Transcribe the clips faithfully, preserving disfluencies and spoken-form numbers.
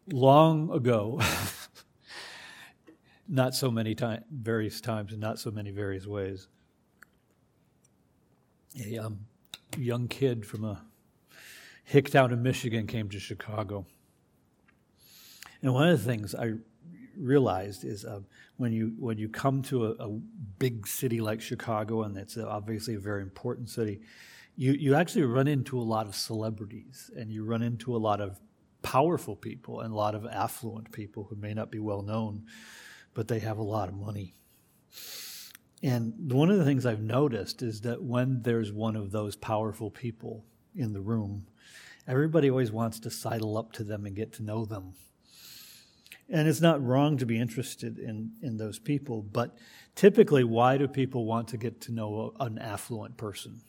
long ago, not so many time, various times and not so many various ways, a um, young kid from a hick town in Michigan came to Chicago. And one of the things I realized is uh, when you when you come to a, a big city like Chicago, and it's obviously a very important city, you, you actually run into a lot of celebrities, and you run into a lot of powerful people and a lot of affluent people who may not be well known, but they have a lot of money. And one of the things I've noticed is that when there's one of those powerful people in the room, everybody always wants to sidle up to them and get to know them. And it's not wrong to be interested in, in those people, but typically, why do people want to get to know an affluent person?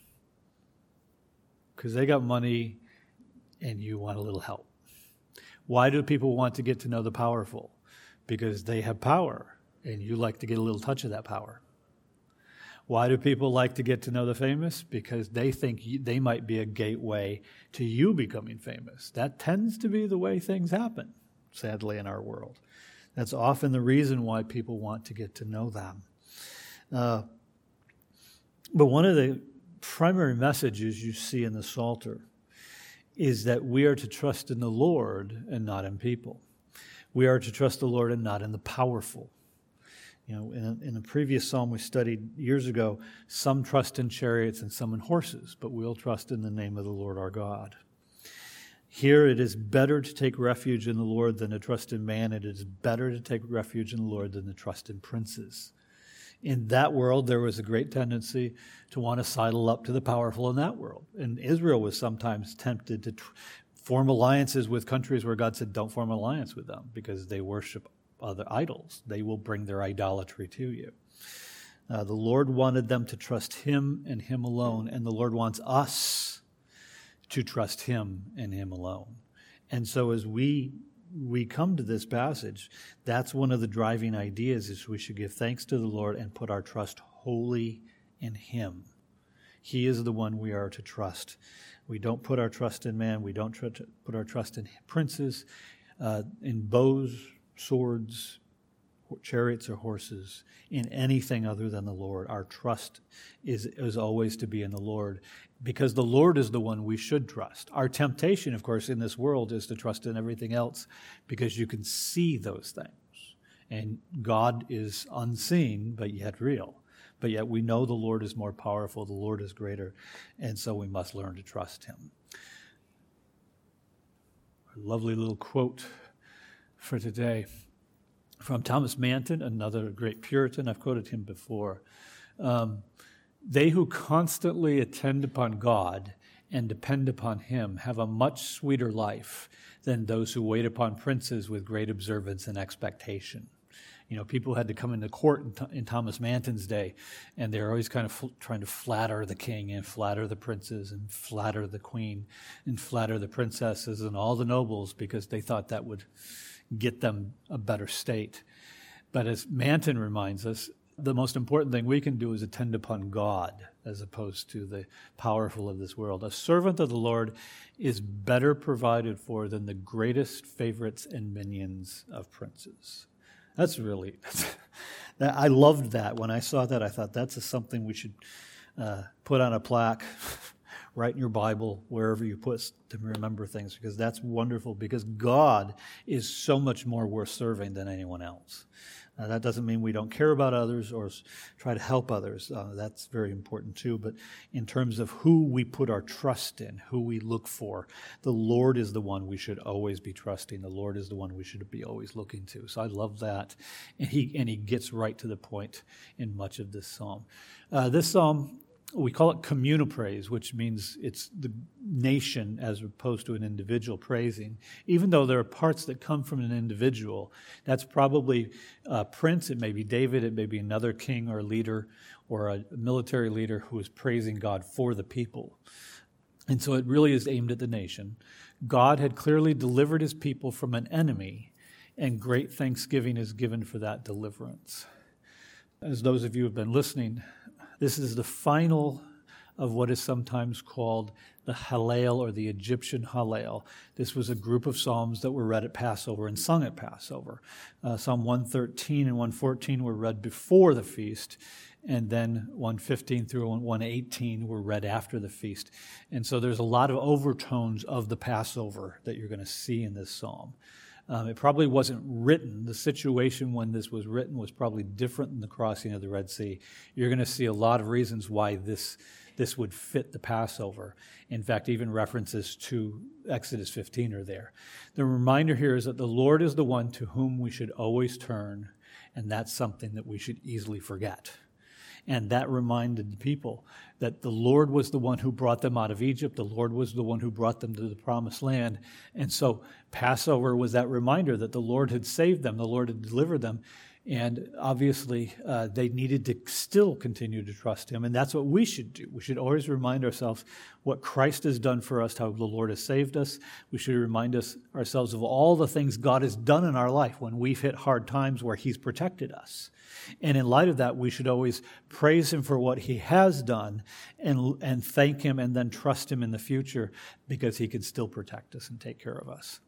Because they got money and you want a little help. Why do people want to get to know the powerful? Because they have power and you like to get a little touch of that power. Why do people like to get to know the famous? Because they think they might be a gateway to you becoming famous. That tends to be the way things happen, sadly, in our world. That's often the reason why people want to get to know them. Uh, but one of the primary messages you see in the Psalter is that we are to trust in the Lord and not in people. We are to trust the Lord and not in the powerful. You know, in a, in a previous psalm we studied years ago, some trust in chariots and some in horses, but we'll trust in the name of the Lord our God. Here it is better to take refuge in the Lord than to trust in man. It is better to take refuge in the Lord than to trust in princes. In that world, there was a great tendency to want to sidle up to the powerful in that world. And Israel was sometimes tempted to tr- form alliances with countries where God said, don't form an alliance with them because they worship other idols. They will bring their idolatry to you. Uh, the Lord wanted them to trust Him and Him alone, and the Lord wants us to trust Him and Him alone. And so as we we come to this passage, that's one of the driving ideas is we should give thanks to the Lord and put our trust wholly in Him. He is the one we are to trust. We don't put our trust in man. We don't try to put our trust in princes, uh, in bows, swords, chariots, or horses, in anything other than the Lord. Our trust is, is always to be in the Lord, because the Lord is the one we should trust. Our temptation, of course, in this world is to trust in everything else because you can see those things. And God is unseen, but yet real. But yet we know the Lord is more powerful, the Lord is greater, and so we must learn to trust Him. A lovely little quote for today from Thomas Manton, another great Puritan. I've quoted him before. Um, They who constantly attend upon God and depend upon Him have a much sweeter life than those who wait upon princes with great observance and expectation. You know, people had to come into court in, in Thomas Manton's day, and they're always kind of fl- trying to flatter the king and flatter the princes and flatter the queen and flatter the princesses and all the nobles because they thought that would get them a better state. But as Manton reminds us, the most important thing we can do is attend upon God as opposed to the powerful of this world. A servant of the Lord is better provided for than the greatest favorites and minions of princes. That's really, that's, I loved that. When I saw that, I thought that's something we should uh, put on a plaque, write in your Bible, wherever you put to remember things, because that's wonderful, because God is so much more worth serving than anyone else. Uh, that doesn't mean we don't care about others or s- try to help others. Uh, that's very important too. But in terms of who we put our trust in, who we look for, the Lord is the one we should always be trusting. The Lord is the one we should be always looking to. So I love that. And he and he gets right to the point in much of this psalm. Uh, this psalm, we call it communal praise, which means it's the nation as opposed to an individual praising. Even though there are parts that come from an individual, that's probably a prince, it may be David, it may be another king or leader or a military leader who is praising God for the people. And so it really is aimed at the nation. God had clearly delivered His people from an enemy, and great thanksgiving is given for that deliverance. As those of you who have been listening, this is the final of what is sometimes called the Hallel or the Egyptian Hallel. This was a group of psalms that were read at Passover and sung at Passover. Uh, Psalm one thirteen and one fourteen were read before the feast, and then one fifteen through one eighteen were read after the feast. And so there's a lot of overtones of the Passover that you're going to see in this psalm. Um, it probably wasn't written. The situation when this was written was probably different than the crossing of the Red Sea. You're going to see a lot of reasons why this this would fit the Passover. In fact, even references to Exodus fifteen are there. The reminder here is that the Lord is the one to whom we should always turn, and that's something that we should easily forget. And that reminded the people that the Lord was the one who brought them out of Egypt. The Lord was the one who brought them to the promised land. And so Passover was that reminder that the Lord had saved them, the Lord had delivered them. And obviously, uh, they needed to still continue to trust him. And that's what we should do. We should always remind ourselves what Christ has done for us, how the Lord has saved us. We should remind us ourselves of all the things God has done in our life when we've hit hard times where he's protected us. And in light of that, we should always praise him for what he has done and, and thank him and then trust him in the future because he can still protect us and take care of us.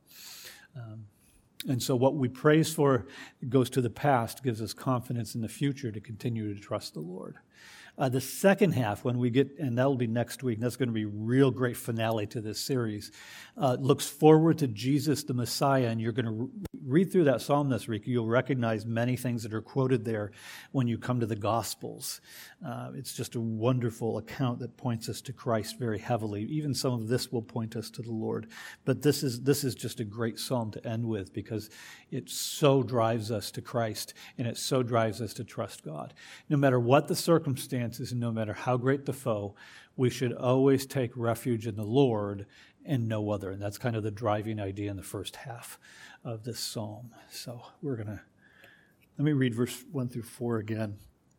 Um, And so what we praise for goes to the past, gives us confidence in the future to continue to trust the Lord. Uh, the second half, when we get, and that'll be next week, that's going to be a real great finale to this series, uh, looks forward to Jesus the Messiah, and you're going to re- read through that psalm this week. You'll recognize many things that are quoted there when you come to the Gospels. Uh, it's just a wonderful account that points us to Christ very heavily. Even some of this will point us to the Lord. But this is this is just a great psalm to end with because it so drives us to Christ, and it so drives us to trust God. No matter what the circumstances, and no matter how great the foe, we should always take refuge in the Lord and no other. And that's kind of the driving idea in the first half of this psalm. So we're going to, let me read verse one through four again.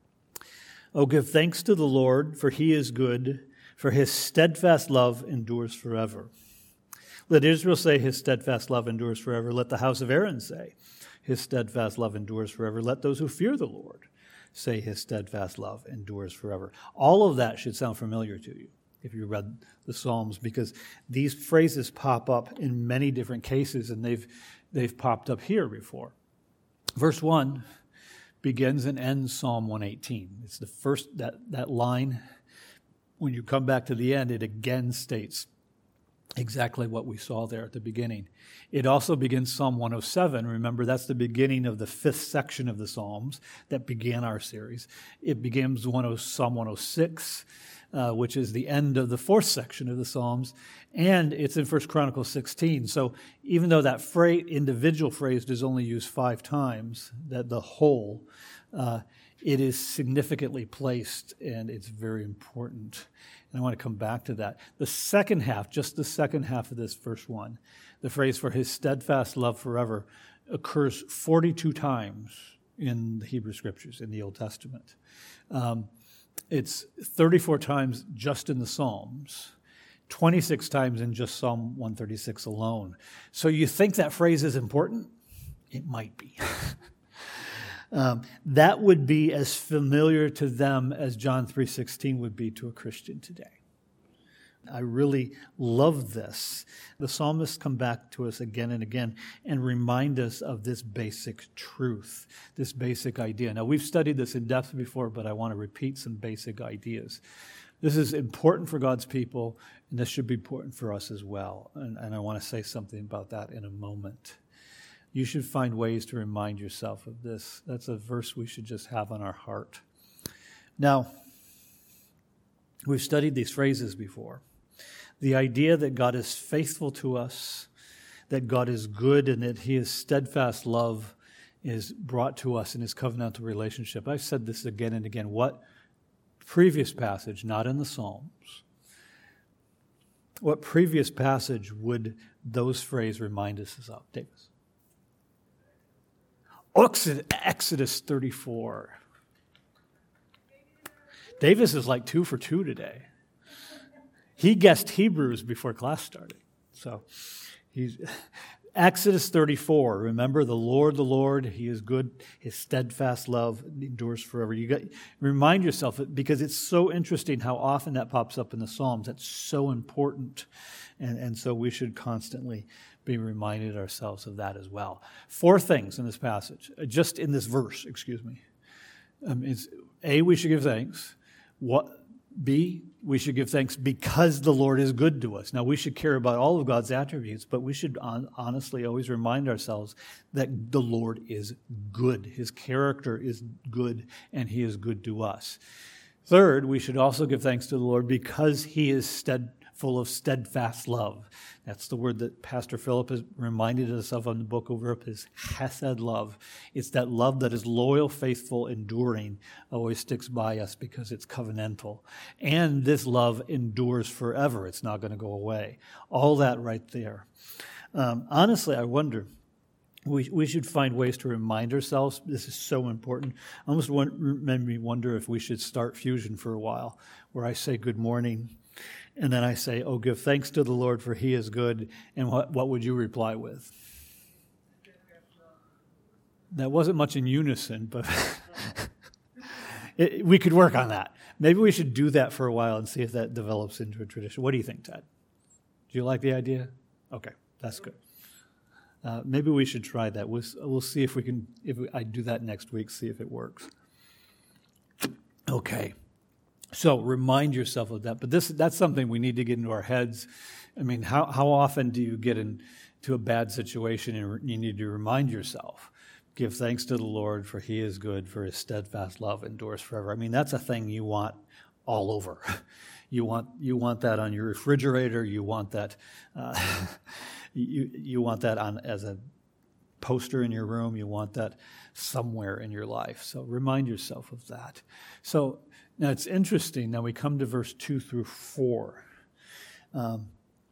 Oh, give thanks to the Lord, for he is good, for his steadfast love endures forever. Let Israel say his steadfast love endures forever. Let the house of Aaron say his steadfast love endures forever. Let those who fear the Lord say his steadfast love endures forever. All of that should sound familiar to you if you read the Psalms, because these phrases pop up in many different cases, and they've they've popped up here before. Verse one begins and ends Psalm one eighteen. It's the first, that, that line. When you come back to the end, it again states exactly what we saw there at the beginning. It also begins Psalm one oh seven. Remember, that's the beginning of the fifth section of the Psalms that began our series. It begins Psalm one oh six, uh, which is the end of the fourth section of the Psalms, and it's in First Chronicles sixteen. So even though that phrase, individual phrase is only used five times, that the whole, uh, it is significantly placed, and it's very important. And I want to come back to that. The second half, just the second half of this verse one, the phrase for his steadfast love forever occurs forty-two times in the Hebrew Scriptures, in the Old Testament. Um, it's thirty-four times just in the Psalms, twenty-six times in just Psalm one thirty-six alone. So you think that phrase is important? It might be. Um, that would be as familiar to them as John three sixteen would be to a Christian today. I really love this. The psalmists come back to us again and again and remind us of this basic truth, this basic idea. Now, we've studied this in depth before, but I want to repeat some basic ideas. This is important for God's people, and this should be important for us as well. And, and I want to say something about that in a moment. You should find ways to remind yourself of this. That's a verse we should just have on our heart. Now, we've studied these phrases before. The idea that God is faithful to us, that God is good, and that his steadfast love is brought to us in his covenantal relationship. I've said this again and again. What previous passage, not in the Psalms, what previous passage would those phrases remind us of, Davis? Exodus thirty-four. Davis is like two for two today. He guessed Hebrews before class started. So he's Exodus thirty-four, remember the Lord, the Lord, He is good, His steadfast love endures forever. You got remind yourself, because it's so interesting how often that pops up in the Psalms. That's so important, and, and so we should constantly be reminded ourselves of that as well. Four things in this passage, just in this verse, excuse me. Um, it's, A, we should give thanks. What? B, we should give thanks because the Lord is good to us. Now, we should care about all of God's attributes, but we should on, honestly always remind ourselves that the Lord is good. His character is good, and He is good to us. Third, we should also give thanks to the Lord because He is stead, full of steadfast love. That's the word that Pastor Philip has reminded us of on the book over up, his chesed love. It's that love that is loyal, faithful, enduring, always sticks by us because it's covenantal. And this love endures forever. It's not going to go away. All that right there. Um, honestly, I wonder, we we should find ways to remind ourselves. This is so important. I almost want, made me wonder if we should start Fusion for a while, where I say good morning, and then I say, oh, give thanks to the Lord, for He is good. And what, what would you reply with? That wasn't much in unison, but it, we could work on that. Maybe we should do that for a while and see if that develops into a tradition. What do you think, Ted? Do you like the idea? Okay, that's good. Uh, maybe we should try that. We'll, we'll see if we can, if we, I do that next week, see if it works. Okay. So remind yourself of that. But this that's something we need to get into our heads. I mean, how, how often do you get into a bad situation and you need to remind yourself, give thanks to the Lord, for He is good, for His steadfast love endures forever. I mean, that's a thing you want all over. You want you want that on your refrigerator. You want that uh, you you want that on as a poster in your room. You want that somewhere in your life. So remind yourself of that. So now it's interesting. Now we come to verse two through four. Um,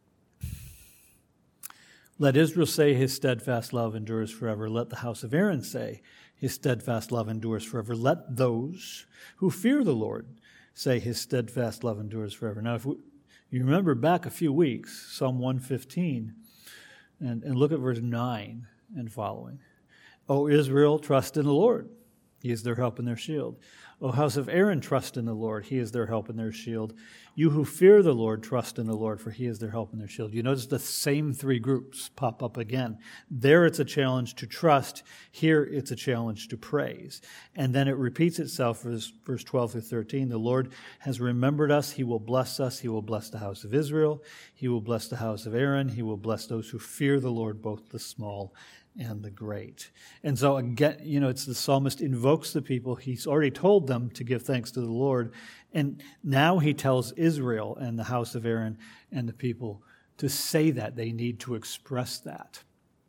Let Israel say His steadfast love endures forever. Let the house of Aaron say His steadfast love endures forever. Let those who fear the Lord say His steadfast love endures forever. Now, if we, you remember back a few weeks, Psalm one fifteen, and, and look at verse nine and following. O Israel, trust in the Lord. He is their help and their shield. O house of Aaron, trust in the Lord. He is their help and their shield. You who fear the Lord, trust in the Lord, for He is their help and their shield. You notice the same three groups pop up again. There it's a challenge to trust. Here it's a challenge to praise. And then it repeats itself, verse, verse twelve through thirteen. The Lord has remembered us. He will bless us. He will bless the house of Israel. He will bless the house of Aaron. He will bless those who fear the Lord, both the small and the great. And so again, you know, it's the psalmist invokes the people. He's already told them to give thanks to the Lord. And now he tells Israel and the house of Aaron and the people to say that. They need to express that.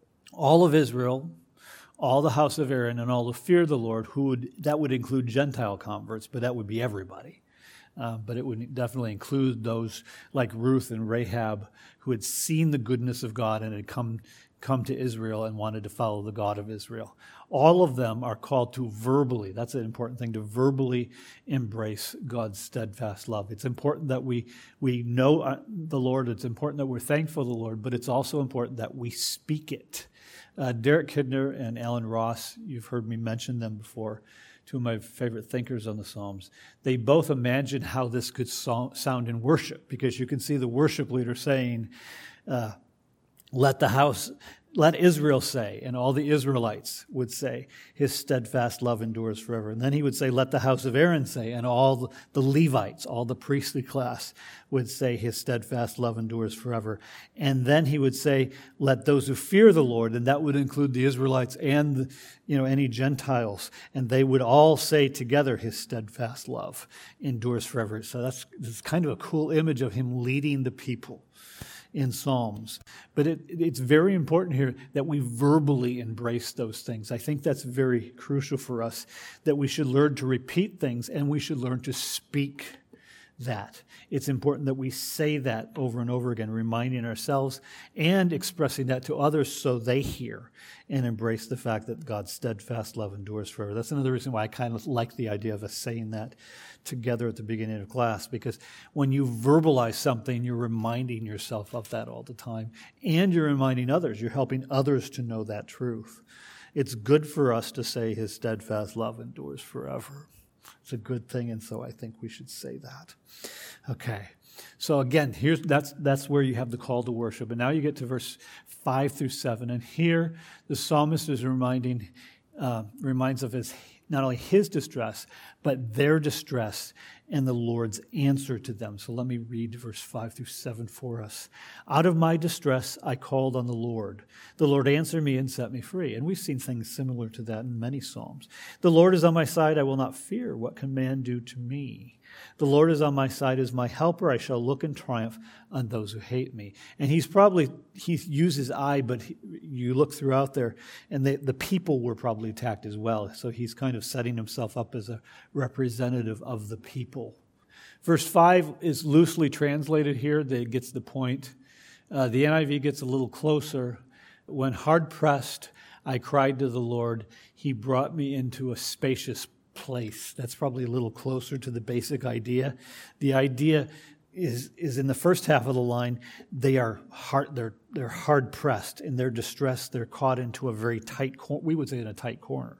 All of Israel, all the house of Aaron, and all who fear the Lord, who would, that would include Gentile converts, but that would be everybody. Uh, but it would definitely include those like Ruth and Rahab who had seen the goodness of God and had come come to Israel and wanted to follow the God of Israel. All of them are called to verbally, that's an important thing, to verbally embrace God's steadfast love. It's important that we we know the Lord. It's important that we're thankful to the Lord, but it's also important that we speak it. Uh, Derek Kidner and Alan Ross, you've heard me mention them before, two of my favorite thinkers on the Psalms. They both imagine how this could so- sound in worship, because you can see the worship leader saying, uh, Let the house, let Israel say, and all the Israelites would say, His steadfast love endures forever. And then he would say, let the house of Aaron say, and all the Levites, all the priestly class would say, His steadfast love endures forever. And then he would say, let those who fear the Lord, and that would include the Israelites and, you know, any Gentiles, and they would all say together, His steadfast love endures forever. So that's, that's kind of a cool image of Him leading the people in Psalms. But it, it's very important here that we verbally embrace those things. I think that's very crucial for us, that we should learn to repeat things and we should learn to speak that. It's important that we say that over and over again, reminding ourselves and expressing that to others so they hear and embrace the fact that God's steadfast love endures forever. That's another reason why I kind of like the idea of us saying that together at the beginning of class, because when you verbalize something, you're reminding yourself of that all the time, and you're reminding others. You're helping others to know that truth. It's good for us to say his steadfast love endures forever. It's a good thing, and so I think we should say that. Okay. So again, here's that's that's where you have the call to worship. And now you get to verse five through seven, and here the psalmist is reminding uh, reminds of his not only his distress, but their distress and the Lord's answer to them. So let me read verse five through seven for us. Out of my distress, I called on the Lord. The Lord answered me and set me free. And we've seen things similar to that in many Psalms. The Lord is on my side. I will not fear. What can man do to me? The Lord is on my side as my helper. I shall look in triumph on those who hate me. And he's probably, he uses I, but he, you look throughout there, and the, the people were probably attacked as well. So he's kind of setting himself up as a representative of the people. Verse five is loosely translated here. That gets the point. Uh, the N I V gets a little closer. When hard-pressed, I cried to the Lord. He brought me into a spacious place. That's probably a little closer to the basic idea. The idea is is in the first half of the line, they are hard, they're they're hard pressed in their distress. They're caught into a very tight corner. We would say in a tight corner.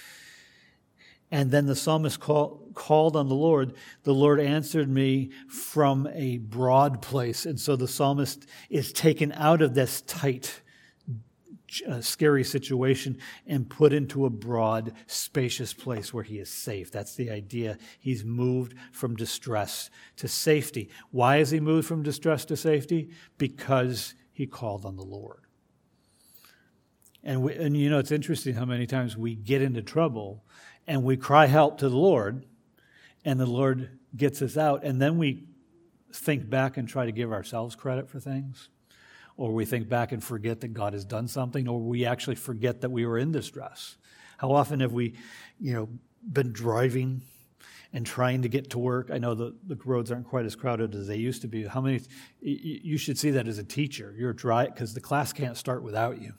And then the psalmist call, called on the Lord. The Lord answered me from a broad place. And so the psalmist is taken out of this tight, uh, scary situation and put into a broad, spacious place where he is safe. That's the idea. He's moved from distress to safety. Why is he moved from distress to safety? Because he called on the Lord. And, we, and you know, it's interesting how many times we get into trouble and we cry help to the Lord, and the Lord gets us out, and then we think back and try to give ourselves credit for things, or we think back and forget that God has done something, or we actually forget that we were in distress. How often have we, you know, been driving and trying to get to work? I know the, the roads aren't quite as crowded as they used to be. How many? You should see that as a teacher. You're dry because the class can't start without you.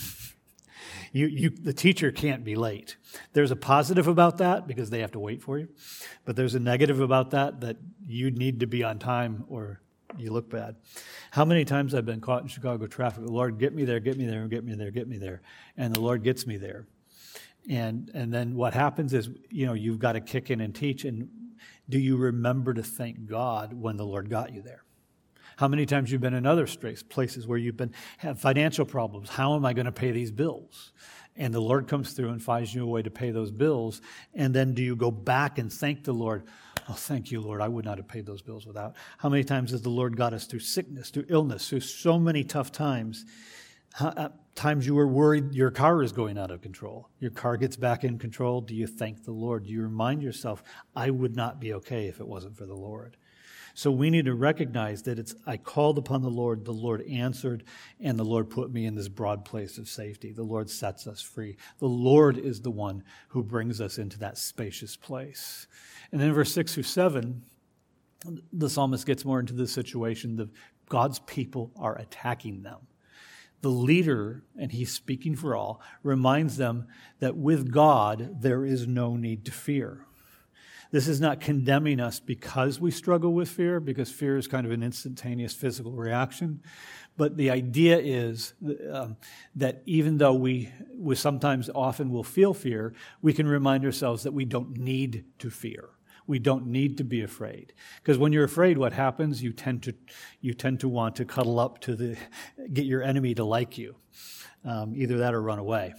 You, you, the teacher can't be late. There's a positive about that because they have to wait for you. But there's a negative about that, that you need to be on time or you look bad. How many times I've been caught in Chicago traffic, the Lord, get me there, get me there, get me there, get me there. And the Lord gets me there. And and then what happens is, you know, you've got to kick in and teach. And do you remember to thank God when the Lord got you there? How many times you've been in other places where you've been have financial problems? How am I going to pay these bills? And the Lord comes through and finds you a way to pay those bills. And then do you go back and thank the Lord? Oh, thank you, Lord. I would not have paid those bills without. How many times has the Lord got us through sickness, through illness, through so many tough times? How, uh, times you were worried your car is going out of control. Your car gets back in control. Do you thank the Lord? Do you remind yourself, I would not be okay if it wasn't for the Lord? So we need to recognize that it's, I called upon the Lord, the Lord answered, and the Lord put me in this broad place of safety. The Lord sets us free. The Lord is the one who brings us into that spacious place. And then verse six through seven, the psalmist gets more into the situation that God's people are attacking them. The leader, and he's speaking for all, reminds them that with God, there is no need to fear. This is not condemning us because we struggle with fear, because fear is kind of an instantaneous physical reaction. But the idea is um, that even though we, we sometimes often will feel fear, we can remind ourselves that we don't need to fear. We don't need to be afraid. Because when you're afraid, what happens? You tend to you tend to want to cuddle up to the, get your enemy to like you. Um, either that or run away.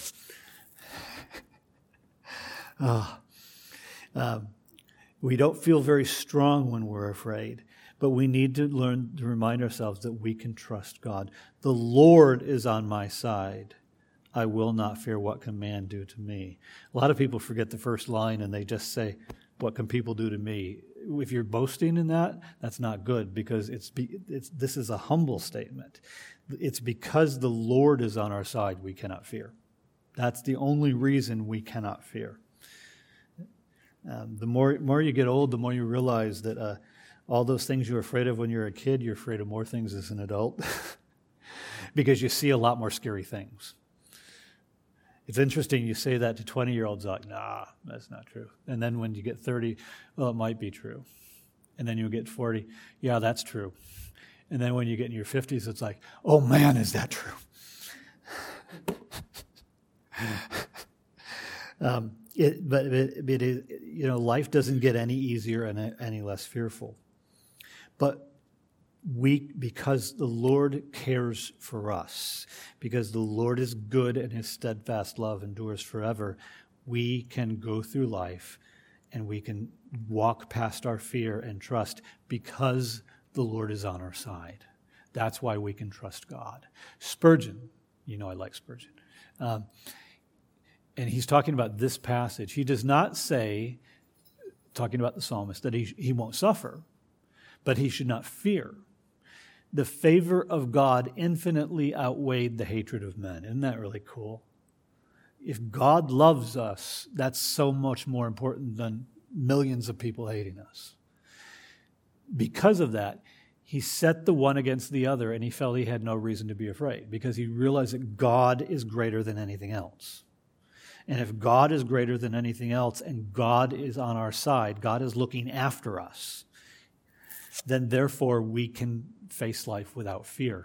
oh. Um, we don't feel very strong when we're afraid, but we need to learn to remind ourselves that we can trust God. The Lord is on my side. I will not fear. What can man do to me? A lot of people forget the first line and they just say, what can people do to me? If you're boasting in that, that's not good, because it's, it's this is a humble statement. It's because the Lord is on our side we cannot fear. That's the only reason we cannot fear. Um, the more more you get old, the more you realize that uh, All those things you were afraid of when you were a kid, you're afraid of more things as an adult because you see a lot more scary things. It's interesting, you say that to twenty-year-olds, like, nah, that's not true. And then when you get thirty, well, it might be true. And then you get forty, yeah, that's true. And then when you get in your fifties, it's like, oh man, is that true? um, it, but it, it is, you know, life doesn't get any easier and any less fearful. But we, because the Lord cares for us, because the Lord is good and his steadfast love endures forever, we can go through life and we can walk past our fear and trust because the Lord is on our side. That's why we can trust God. Spurgeon, you know I like Spurgeon, um, and he's talking about this passage. He does not say, talking about the psalmist, that he, he won't suffer, but he should not fear. The favor of God infinitely outweighed the hatred of men. Isn't that really cool? If God loves us, that's so much more important than millions of people hating us. Because of that, he set the one against the other, and he felt he had no reason to be afraid because he realized that God is greater than anything else. And if God is greater than anything else and God is on our side, God is looking after us, then therefore we can face life without fear.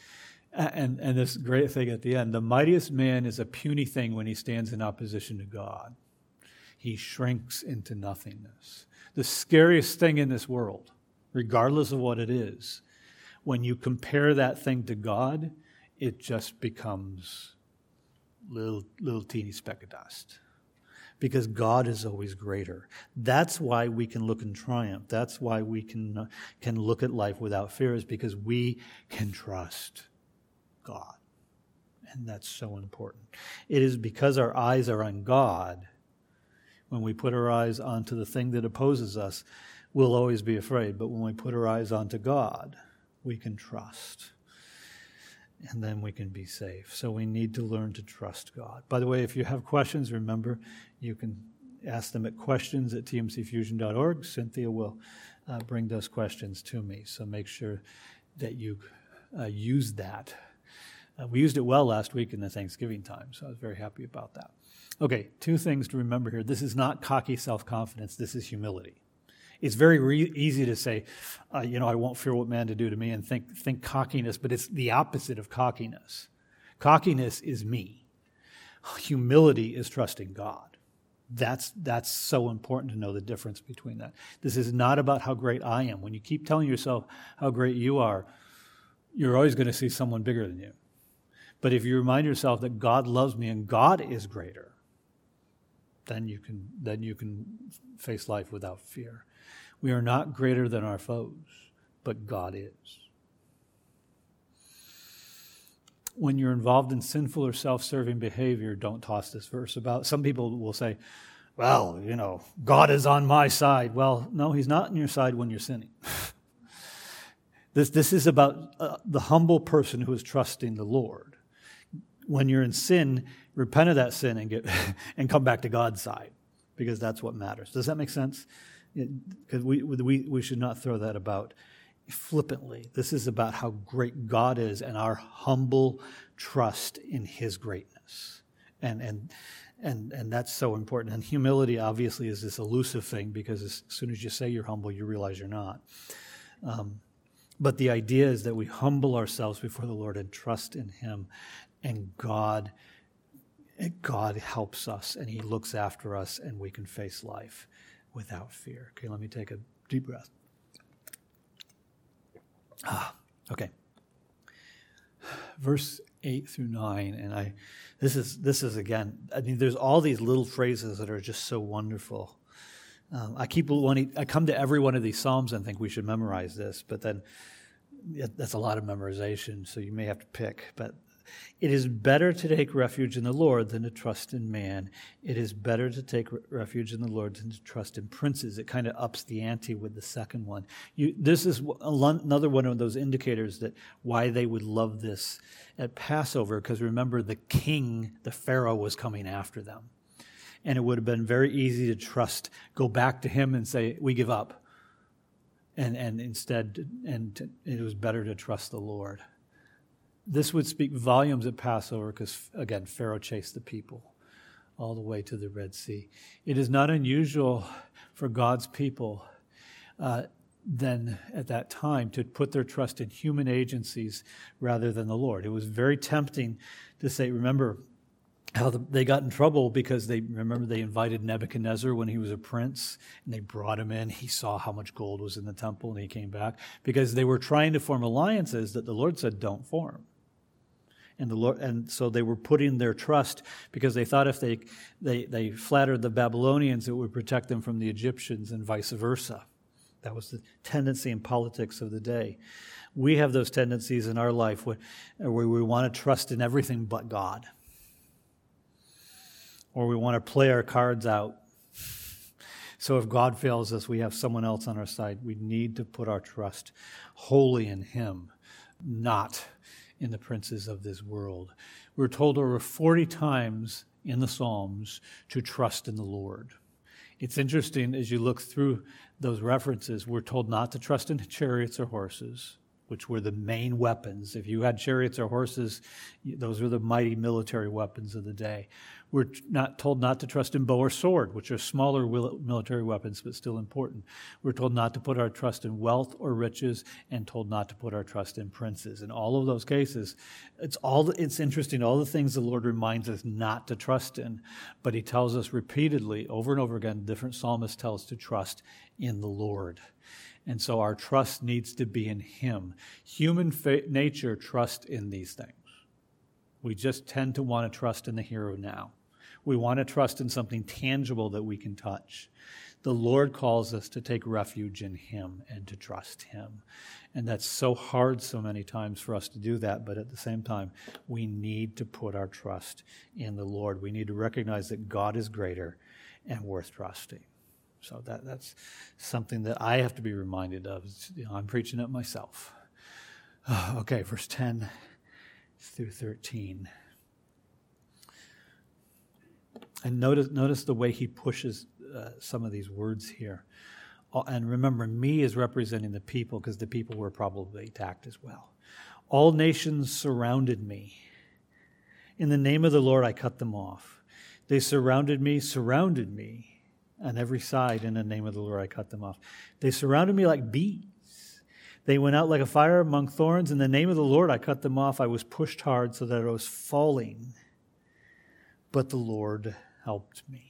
And, and this great thing at the end, the mightiest man is a puny thing when he stands in opposition to God. He shrinks into nothingness. The scariest thing in this world, regardless of what it is, when you compare that thing to God, it just becomes little, little teeny speck of dust. Because God is always greater. That's why we can look in triumph. That's why we can, uh, can look at life without fear, is because we can trust God. And that's so important. It is because our eyes are on God, when we put our eyes onto the thing that opposes us, we'll always be afraid. But when we put our eyes onto God, we can trust. And then we can be safe. So we need to learn to trust God. By the way, if you have questions, remember, you can ask them at questions at t m c fusion dot org. Cynthia will uh, bring those questions to me. So make sure that you uh, use that. Uh, we used it well last week in the Thanksgiving time, so I was very happy about that. Okay, two things to remember here. This is not cocky self-confidence. This is humility. It's very re- easy to say, uh, you know, I won't fear what man to do to me and think think cockiness, but it's the opposite of cockiness. Cockiness is me. Humility is trusting God. That's that's so important to know the difference between that. This is not about how great I am. When you keep telling yourself how great you are, you're always going to see someone bigger than you. But if you remind yourself that God loves me and God is greater, then you can then you can face life without fear. We are not greater than our foes, but God is. When you're involved in sinful or self-serving behavior, don't toss this verse about. Some people will say, well, you know, God is on my side. Well, no, he's not on your side when you're sinning. this, this is about uh, the humble person who is trusting the Lord. When you're in sin, repent of that sin and get and come back to God's side, because that's what matters. Does that make sense? Because we, we we should not throw that about flippantly. This is about how great God is and our humble trust in his greatness. And and and and that's so important. And humility obviously is this elusive thing, because as soon as you say you're humble, you realize you're not. Um, but the idea is that we humble ourselves before the Lord and trust in him, and God God helps us and he looks after us, and we can face life without fear. Okay, let me take a deep breath. Ah, okay. Verse eight through nine, and I, this is this is again. I mean, there's all these little phrases that are just so wonderful. Um, I keep wanting. I come to every one of these psalms and think we should memorize this, but then that's a lot of memorization, so you may have to pick. But it is better to take refuge in the Lord than to trust in man. It is better to take re- refuge in the Lord than to trust in princes. It kind of ups the ante with the second one. You, this is another one of those indicators that why they would love this at Passover, because remember, the king, the Pharaoh, was coming after them. And it would have been very easy to trust, go back to him and say, we give up. and, and instead, and to, it was better to trust the Lord. This would speak volumes at Passover because, again, Pharaoh chased the people all the way to the Red Sea. It is not unusual for God's people uh, then at that time to put their trust in human agencies rather than the Lord. It was very tempting to say, remember how the, they got in trouble because they, remember they invited Nebuchadnezzar when he was a prince, and they brought him in. He saw how much gold was in the temple, and he came back because they were trying to form alliances that the Lord said don't form. And the Lord, and so they were putting their trust because they thought if they, they, they flattered the Babylonians, it would protect them from the Egyptians and vice versa. That was the tendency in politics of the day. We have those tendencies in our life where, where we want to trust in everything but God. Or we want to play our cards out. So if God fails us, we have someone else on our side. We need to put our trust wholly in Him, not in the princes of this world. We're told over forty times in the Psalms to trust in the Lord. It's interesting as you look through those references, we're told not to trust in chariots or horses, which were the main weapons. If you had chariots or horses, those were the mighty military weapons of the day. We're not told not to trust in bow or sword, which are smaller military weapons, but still important. We're told not to put our trust in wealth or riches, and told not to put our trust in princes. In all of those cases, it's all. It's interesting, all the things the Lord reminds us not to trust in, but He tells us repeatedly, over and over again, different psalmists tell us to trust in the Lord. And so our trust needs to be in Him. Human fa- nature trusts in these things. We just tend to want to trust in the here and now. We want to trust in something tangible that we can touch. The Lord calls us to take refuge in Him and to trust Him. And that's so hard so many times for us to do that, but at the same time, we need to put our trust in the Lord. We need to recognize that God is greater and worth trusting. So that, that's something that I have to be reminded of. You know, I'm preaching it myself. Okay, verse ten through thirteen. And notice, notice the way he pushes uh, some of these words here. And remember, me is representing the people because the people were probably attacked as well. All nations surrounded me. In the name of the Lord, I cut them off. They surrounded me, surrounded me. On every side, in the name of the Lord, I cut them off. They surrounded me like bees. They went out like a fire among thorns. In the name of the Lord, I cut them off. I was pushed hard so that I was falling. But the Lord helped me.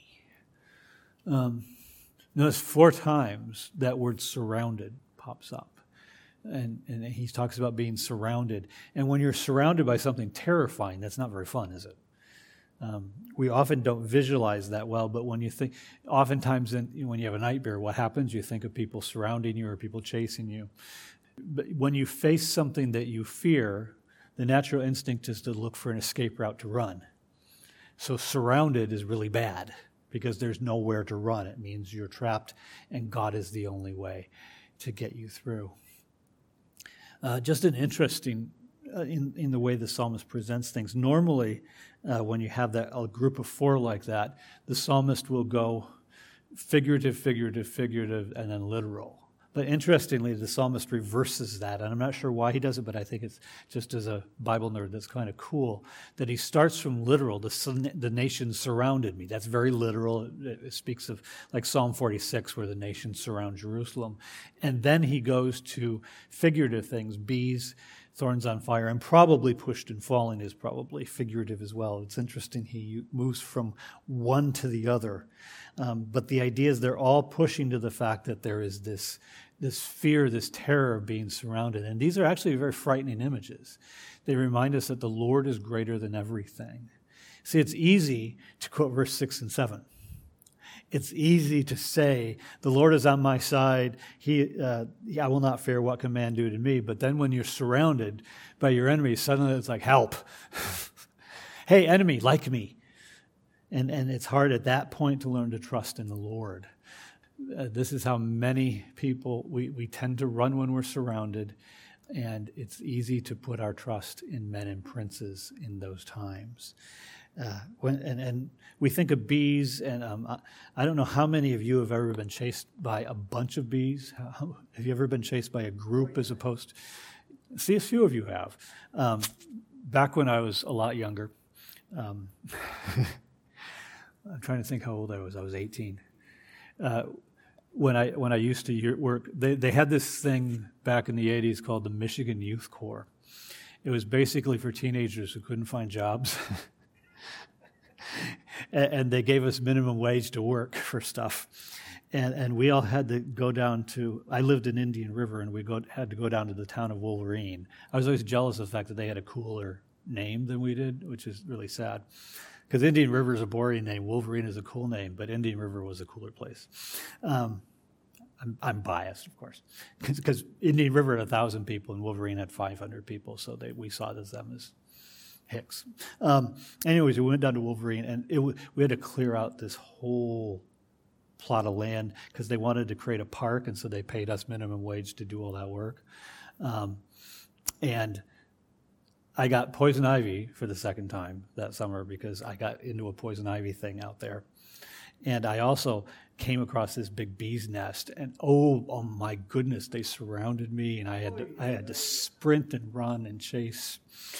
Um, notice four times that word surrounded pops up. And, and he talks about being surrounded. And when you're surrounded by something terrifying, that's not very fun, is it? Um, we often don't visualize that well, but when you think, oftentimes in, when you have a nightmare, what happens? You think of people surrounding you or people chasing you. But when you face something that you fear, the natural instinct is to look for an escape route to run. So surrounded is really bad because there's nowhere to run. It means you're trapped, and God is the only way to get you through. Uh, just an interesting uh, in, in the way the psalmist presents things. Normally, uh, when you have that a group of four like that, the psalmist will go figurative, figurative, figurative, and then literal. But interestingly, the psalmist reverses that, and I'm not sure why he does it, but I think it's just as a Bible nerd that's kind of cool, that he starts from literal. The, the nations surrounded me. That's very literal. It, it speaks of like Psalm forty-six, where the nations surround Jerusalem. And then he goes to figurative things, bees, thorns on fire, and probably pushed and falling is probably figurative as well. It's interesting he moves from one to the other. Um, but the idea is they're all pushing to the fact that there is this, this fear, this terror of being surrounded. And these are actually very frightening images. They remind us that the Lord is greater than everything. See, it's easy to quote verse six and seven. It's easy to say, the Lord is on my side. He, uh, I will not fear what can man do to me. But then when you're surrounded by your enemies, suddenly it's like, help. Hey, enemy, like me. And, and it's hard at that point to learn to trust in the Lord. Uh, this is how many people, we, we tend to run when we're surrounded. And it's easy to put our trust in men and princes in those times. Uh, when and, and we think of bees, and um, I, I don't know how many of you have ever been chased by a bunch of bees. How, have you ever been chased by a group as opposed to, see, a few of you have. Um, back when I was a lot younger, um, I'm trying to think how old I was. I was eighteen. Uh, when I when I used to work, they, they had this thing back in the eighties called the Michigan Youth Corps. It was basically for teenagers who couldn't find jobs. And they gave us minimum wage to work for stuff. And and we all had to go down to, I lived in Indian River, and we go, had to go down to the town of Wolverine. I was always jealous of the fact that they had a cooler name than we did, which is really sad. Because Indian River is a boring name. Wolverine is a cool name, but Indian River was a cooler place. Um, I'm, I'm biased, of course, because Indian River had one thousand people and Wolverine had five hundred people, so they, we saw them as Hicks. Um, anyways, we went down to Wolverine, and it w- we had to clear out this whole plot of land because they wanted to create a park, and so they paid us minimum wage to do all that work. Um, and I got poison ivy for the second time that summer because I got into a poison ivy thing out there. And I also came across this big bee's nest, and oh, oh my goodness, they surrounded me, and I had to, I had to sprint and run and chase.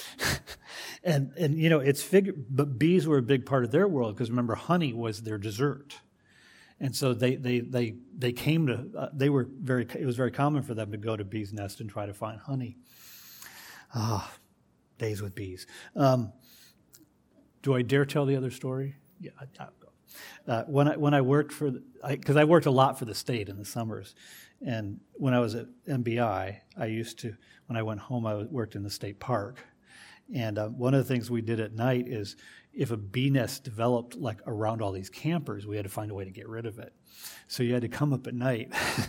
and and you know, it's figured, but bees were a big part of their world because remember, honey was their dessert, and so they they they they came to uh, they were very it was very common for them to go to bees' nest and try to find honey. Ah, days with bees. Um, do I dare tell the other story? Yeah. I, I, Uh, when I when I worked for, because I, I worked a lot for the state in the summers, and when I was at M B I, I used to, when I went home, I worked in the state park, and uh, one of the things we did at night is if a bee nest developed like around all these campers, we had to find a way to get rid of it. So you had to come up at night,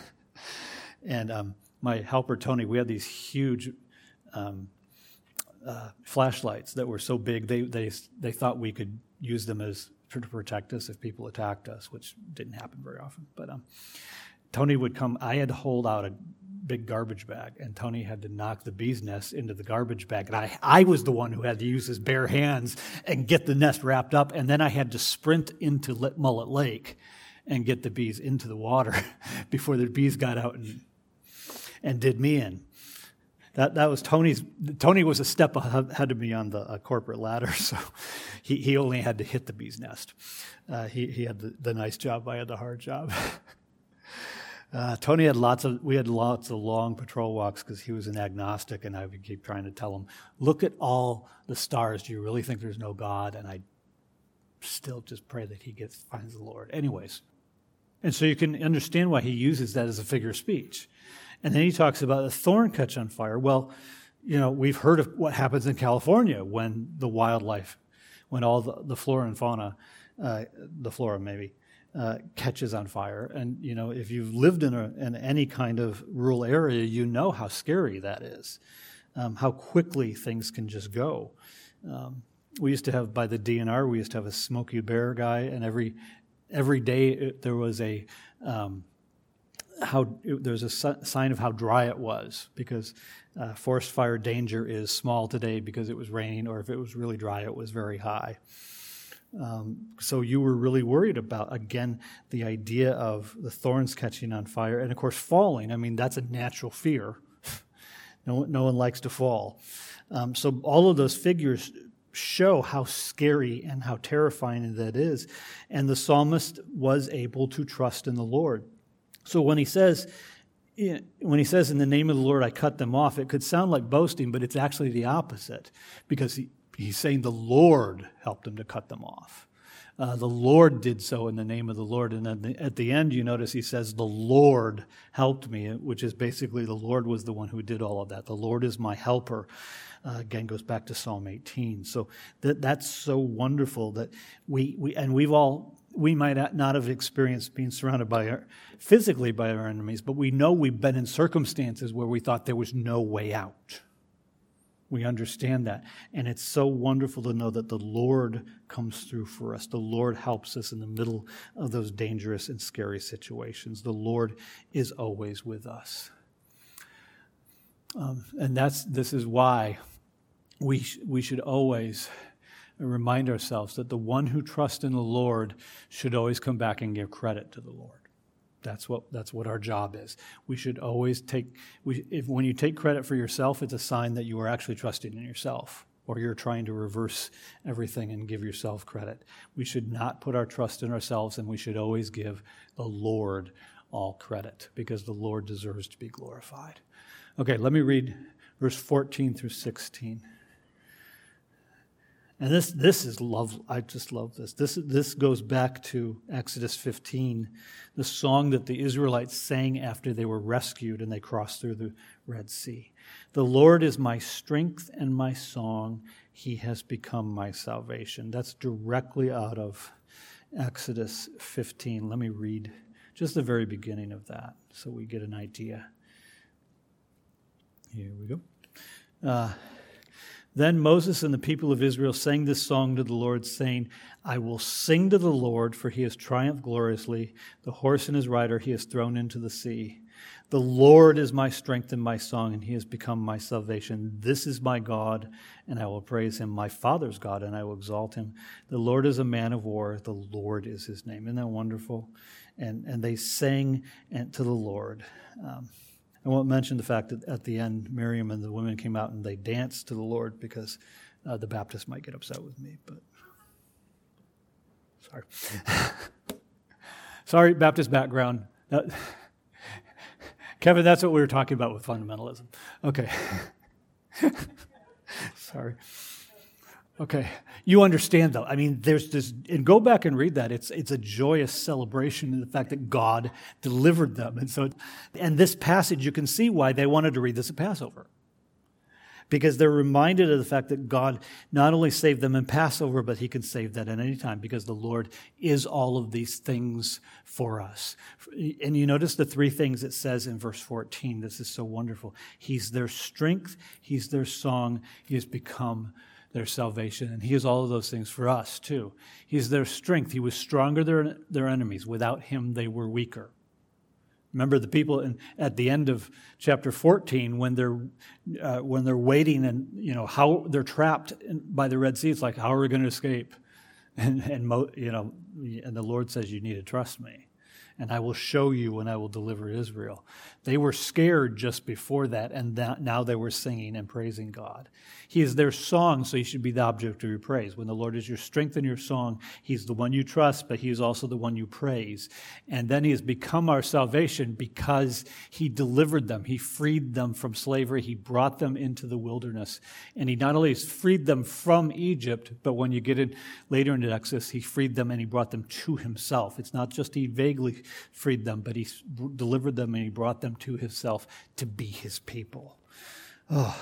and um, my helper Tony, we had these huge um, uh, flashlights that were so big they they they thought we could use them as to protect us if people attacked us, which didn't happen very often. But um, Tony would come. I had to hold out a big garbage bag, and Tony had to knock the bee's nest into the garbage bag. And I, I was the one who had to use his bare hands and get the nest wrapped up. And then I had to sprint into Mullet Lake and get the bees into the water before the bees got out and and did me in. That that was Tony's. Tony was a step ahead of me on the uh, corporate ladder, so he, he only had to hit the bee's nest. Uh, he he had the, the nice job. I had the hard job. uh, Tony had lots of. We had lots of long patrol walks because he was an agnostic, and I would keep trying to tell him, "Look at all the stars. Do you really think there's no God?" And I still just pray that he gets finds the Lord. Anyways, and so you can understand why he uses that as a figure of speech. And then he talks about a thorn catch on fire. Well, you know, we've heard of what happens in California when the wildlife, when all the, the flora and fauna, uh, the flora maybe, uh, catches on fire. And, you know, if you've lived in, a, in any kind of rural area, you know how scary that is, um, how quickly things can just go. Um, we used to have, by the D N R, we used to have a Smokey Bear guy, and every every day it, there was a... Um, how it, there's a su- sign of how dry it was because uh, forest fire danger is small today because it was raining, or if it was really dry, it was very high. Um, so you were really worried about, again, the idea of the thorns catching on fire and, of course, falling. I mean, that's a natural fear. no, no one likes to fall. Um, so all of those figures show how scary and how terrifying that is. And the psalmist was able to trust in the Lord. So when he says, when he says, in the name of the Lord, I cut them off, it could sound like boasting, but it's actually the opposite because he, he's saying the Lord helped him to cut them off. Uh, the Lord did so in the name of the Lord. And then the, at the end, you notice he says, the Lord helped me, which is basically the Lord was the one who did all of that. The Lord is my helper. Uh, again, goes back to Psalm eighteen. So that that's so wonderful that we, we and we've all, we might not have experienced being surrounded by our, physically by our enemies, but we know we've been in circumstances where we thought there was no way out. We understand that. And it's so wonderful to know that the Lord comes through for us. The Lord helps us in the middle of those dangerous and scary situations. The Lord is always with us. Um, and that's this is why we sh- we should always and remind ourselves that the one who trusts in the Lord should always come back and give credit to the Lord. That's what that's what our job is. We should always take, we, if when you take credit for yourself, it's a sign that you are actually trusting in yourself, or you're trying to reverse everything and give yourself credit. We should not put our trust in ourselves, and we should always give the Lord all credit, because the Lord deserves to be glorified. Okay, let me read verse fourteen through sixteen. And this this is love. I just love this. This this goes back to Exodus fifteen, the song that the Israelites sang after they were rescued and they crossed through the Red Sea. The Lord is my strength and my song. He has become my salvation. That's directly out of Exodus fifteen. Let me read just the very beginning of that so we get an idea. Here we go. Uh, Then Moses and the people of Israel sang this song to the Lord, saying, I will sing to the Lord, for he has triumphed gloriously. The horse and his rider he has thrown into the sea. The Lord is my strength and my song, and he has become my salvation. This is my God, and I will praise him, my Father's God, and I will exalt him. The Lord is a man of war. The Lord is his name. Isn't that wonderful? And, and they sang to the Lord. Um, I won't mention the fact that at the end, Miriam and the women came out and they danced to the Lord, because uh, the Baptists might get upset with me, but sorry. Sorry, Baptist background. Uh, Kevin, that's what we were talking about with fundamentalism. Okay. Sorry. Okay. You understand, though. I mean, there's this, and go back and read that. It's it's a joyous celebration in the fact that God delivered them. And so, and this passage, you can see why they wanted to read this at Passover. Because they're reminded of the fact that God not only saved them in Passover, but he can save that at any time, because the Lord is all of these things for us. And you notice the three things it says in verse fourteen. This is so wonderful. He's their strength. He's their song. He has become their salvation, and he is all of those things for us too. He's their strength. He was stronger than their enemies. Without him, they were weaker. Remember the people in, at the end of chapter fourteen, when they're uh, when they're waiting, and you know how they're trapped in, by the Red Sea. It's like, how are we going to escape? And and Mo, you know, and the Lord says, you need to trust me, and I will show you, and I will deliver Israel. They were scared just before that, and that, now they were singing and praising God. He is their song, so he should be the object of your praise. When the Lord is your strength and your song, he's the one you trust, but he is also the one you praise. And then he has become our salvation because he delivered them. He freed them from slavery. He brought them into the wilderness. And he not only has freed them from Egypt, but when you get in later into Exodus, he freed them and he brought them to himself. It's not just he vaguely freed them, but he delivered them and he brought them to himself to be his people. Oh,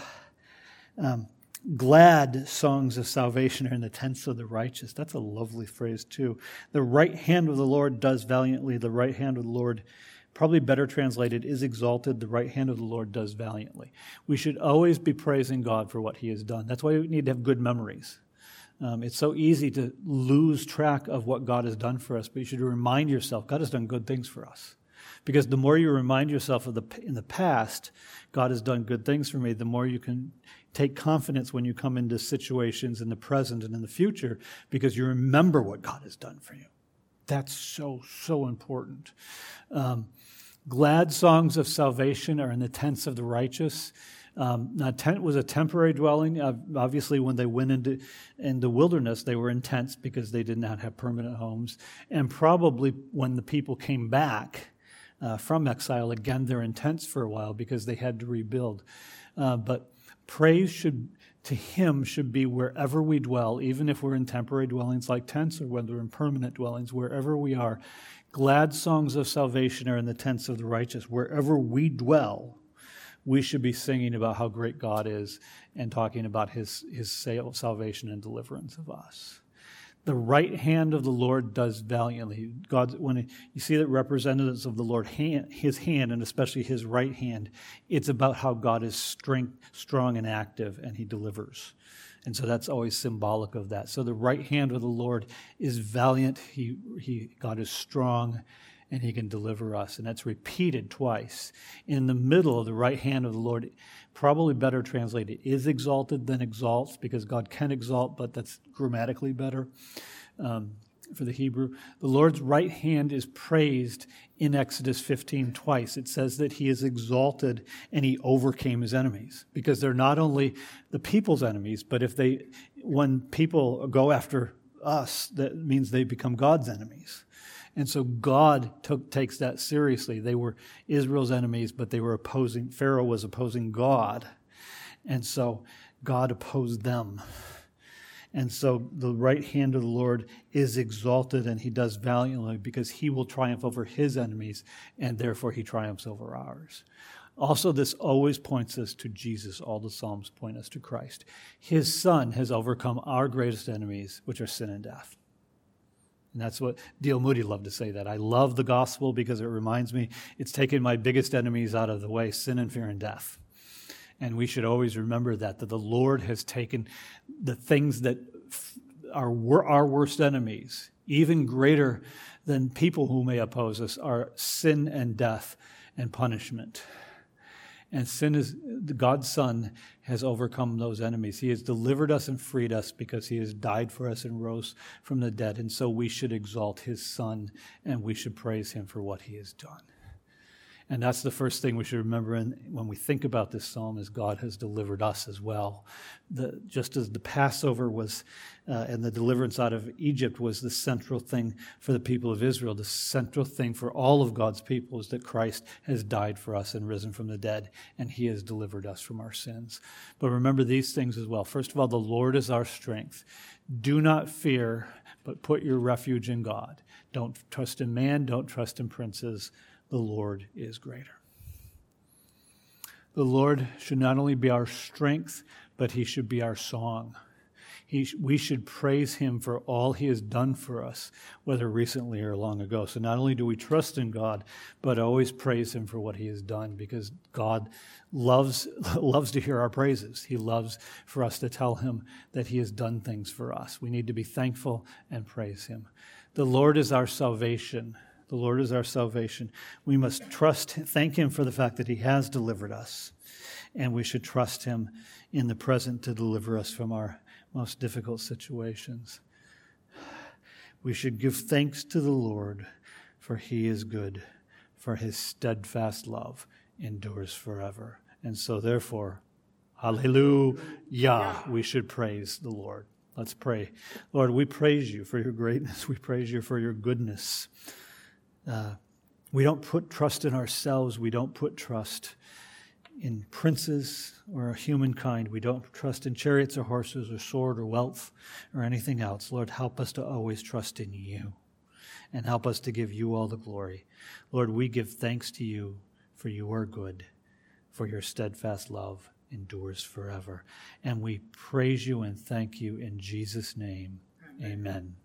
um, glad songs of salvation are in the tents of the righteous. That's a lovely phrase too. The right hand of the Lord does valiantly. The right hand of the Lord, probably better translated, is exalted. The right hand of the Lord does valiantly. We should always be praising God for what he has done. That's why we need to have good memories. Um, it's so easy to lose track of what God has done for us, but you should remind yourself, God has done good things for us. Because the more you remind yourself of the in the past, God has done good things for me, the more you can take confidence when you come into situations in the present and in the future, because you remember what God has done for you. That's so, so important. Um, glad songs of salvation are in the tents of the righteous. Um, now, tent was a temporary dwelling. Uh, obviously, when they went into in the wilderness, they were in tents because they did not have permanent homes. And probably when the people came back uh, from exile, again, they're in tents for a while because they had to rebuild. Uh, but praise should to him should be wherever we dwell, even if we're in temporary dwellings like tents or whether we're in permanent dwellings, wherever we are. Glad songs of salvation are in the tents of the righteous. Wherever we dwell, we should be singing about how great God is and talking about his, his salvation and deliverance of us. The right hand of the Lord does valiantly. God, when you see that representatives of the Lord, hand, his hand, and especially his right hand, it's about how God is strength, strong and active, and he delivers. And so that's always symbolic of that. So the right hand of the Lord is valiant. He, he, God is strong, and he can deliver us. And that's repeated twice. In the middle of the right hand of the Lord, probably better translated, is exalted than exalts, because God can exalt, but that's grammatically better um, for the Hebrew. The Lord's right hand is praised in Exodus fifteen twice. It says that he is exalted and he overcame his enemies, because they're not only the people's enemies, but if they, when people go after us, that means they become God's enemies. And so God took, takes that seriously. They were Israel's enemies, but they were opposing, Pharaoh was opposing God. And so God opposed them. And so the right hand of the Lord is exalted, and he does valiantly, because he will triumph over his enemies, and therefore he triumphs over ours. Also, this always points us to Jesus. All the Psalms point us to Christ. His Son has overcome our greatest enemies, which are sin and death. And that's what D L Moody loved to say that. I love the gospel because it reminds me it's taken my biggest enemies out of the way, sin and fear and death. And we should always remember that, that the Lord has taken the things that are our worst enemies, even greater than people who may oppose us, are sin and death and punishment. And sin is, God's Son has overcome those enemies. He has delivered us and freed us because he has died for us and rose from the dead. And so we should exalt his Son, and we should praise him for what he has done. And that's the first thing we should remember in, when we think about this psalm, is God has delivered us as well. The, just as the Passover was, uh, and the deliverance out of Egypt was the central thing for the people of Israel, the central thing for all of God's people is that Christ has died for us and risen from the dead, and he has delivered us from our sins. But remember these things as well. First of all, the Lord is our strength. Do not fear, but put your refuge in God. Don't trust in man, don't trust in princes. The Lord is greater. The Lord should not only be our strength, but he should be our song. He, we should praise him for all he has done for us, whether recently or long ago. So not only do we trust in God, but always praise him for what he has done, because God loves, loves to hear our praises. He loves for us to tell him that he has done things for us. We need to be thankful and praise him. The Lord is our salvation. The Lord is our salvation. We must trust, thank him for the fact that he has delivered us. And we should trust him in the present to deliver us from our most difficult situations. We should give thanks to the Lord, for he is good, for his steadfast love endures forever. And so therefore, hallelujah, we should praise the Lord. Let's pray. Lord, we praise you for your greatness. We praise you for your goodness. Uh, we don't put trust in ourselves. We don't put trust in princes or humankind. We don't trust in chariots or horses or sword or wealth or anything else. Lord, help us to always trust in you, and help us to give you all the glory. Lord, we give thanks to you, for you are good, for your steadfast love endures forever. And we praise you and thank you in Jesus' name. Amen. Amen.